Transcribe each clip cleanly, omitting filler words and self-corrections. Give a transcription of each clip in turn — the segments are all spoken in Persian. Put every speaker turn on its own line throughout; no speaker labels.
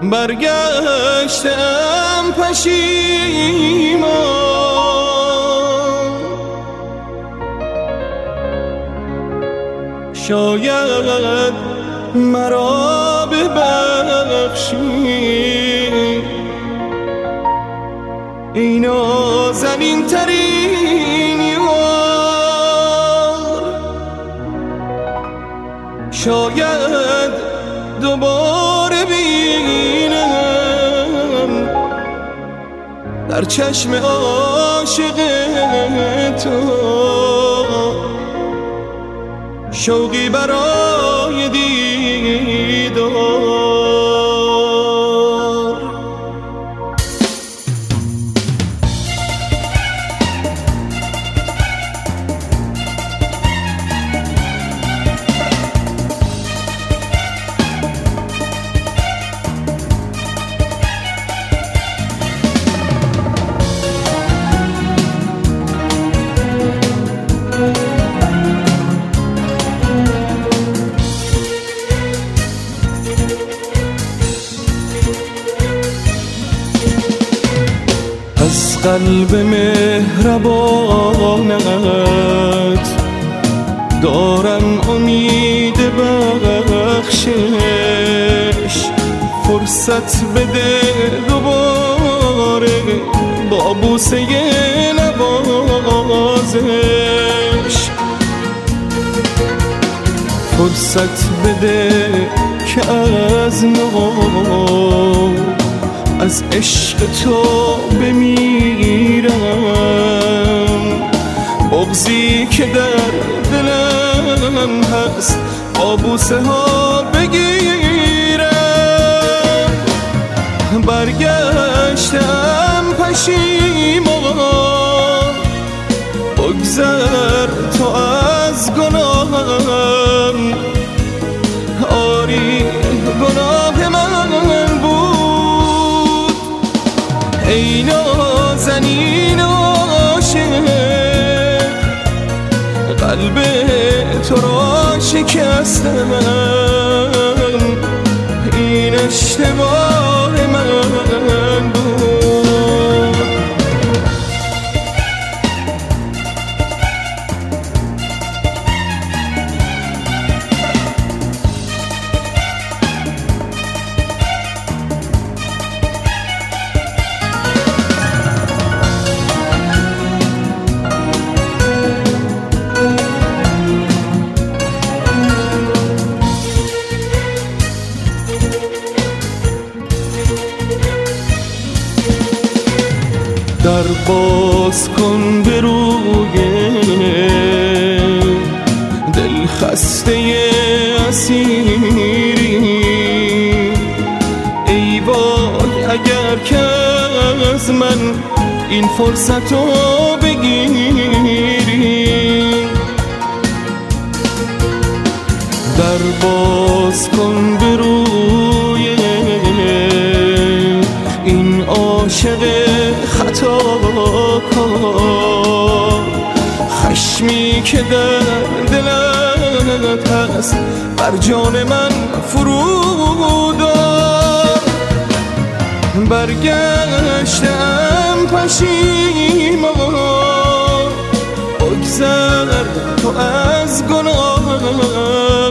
برگشتم پشیمان، شاید مرا ببخشی ای نازنین ترین یار. شاید دوباره بینم در چشم عاشق تو شوقی برای دیدار. از قلب مهربانت دارم امید بخشش، فرصت بده دوباره با بوسه نوازش، فرصت بده که از نو از عشق تو بمیرم. بغضی که در دلم هست با بوسه ها بگیرم. برگشتم پشیمان، بگذر تو از گناهم. آری گناه من بود ای نازنین عاشق، قلب تو را شکستم. این اشتباه من بود. در باز کن به روی دل خسته اسیری. ای وای اگر که از من این فرصت رو بگیری. در باز کن به روی این عاشق خطاکار. خشمی که در دلت هست بر جان من فرودار. برگشتم پشیمان، بگذر تو از گناهم.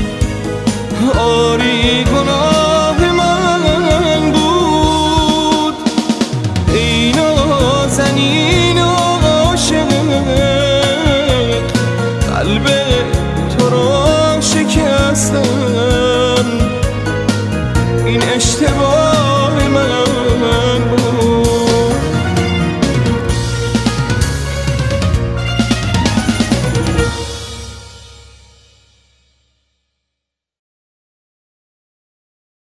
آری گناه من بود ای نازنین عاشق، قلب تو را شکستم. این اشتباه من